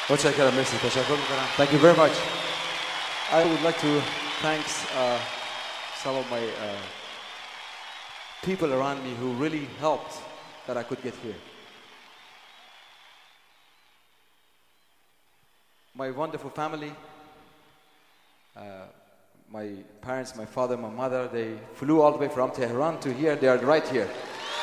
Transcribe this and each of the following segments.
متشکرم. مرسی. تشکر میکنم. Thank you very much. I would like to thank some of my people around me who really helped that I could get here. My wonderful family, my parents, my father, my mother, they flew all the way from Tehran to here. They are right here.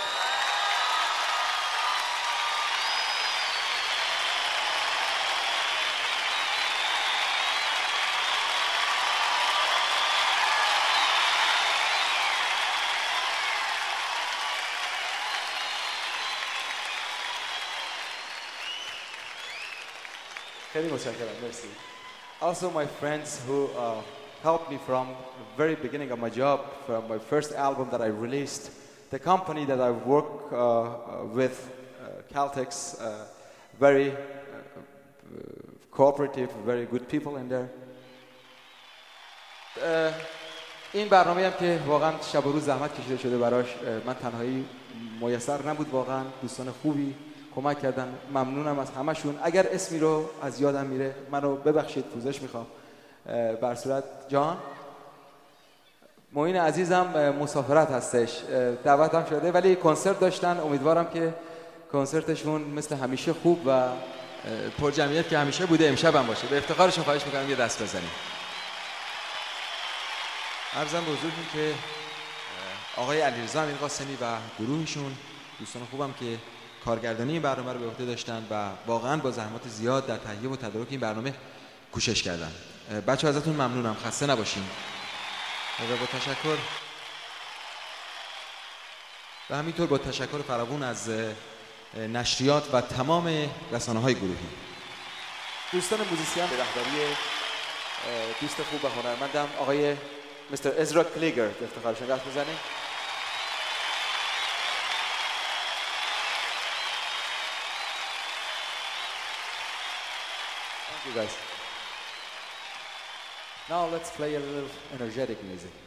Merci. Also my friends who helped me from the very beginning of my job, from my first album that I released, the company that I work with, Caltex, very cooperative, very good people in there. این برنامه هم که واقعا شب و روز زحمت کشیده شده براش، من تنهایی میسر نبود، واقعا دوستان خوبی کمک کردن. ممنونم از همشون. اگر اسمی رو از یادم میره منو ببخشید، پوزش میخوام. بر صورت جان معین عزیزم مسافرت هستش، دعوتم شده ولی کنسرت داشتن. امیدوارم که کنسرتشون مثل همیشه خوب و پر جمعیت که همیشه بوده امشب هم باشه. به افتخارشون خواهش میکنم یه دست بزنیم. عرضم به حضورتون که آقای علیرضا امیرقاسمی و گروهشون، دوستان خوبم که کارگردانی این برنامه رو به عهده داشتن و واقعا با زحمات زیاد در تهیه و تدارک این برنامه کوشش کردن. بچه‌ها ازتون ممنونم، خسته نباشین. و با تشکر و همینطور با تشکر فراوان از نشریات و تمام رسانه‌های گروهی. دوستان موزیسین به رهبری دوست خوب و هنرمندم آقای مستر ازرا کلیگر، به افتخارشون دست بزنید. Thank you guys. Now let's play a little energetic music.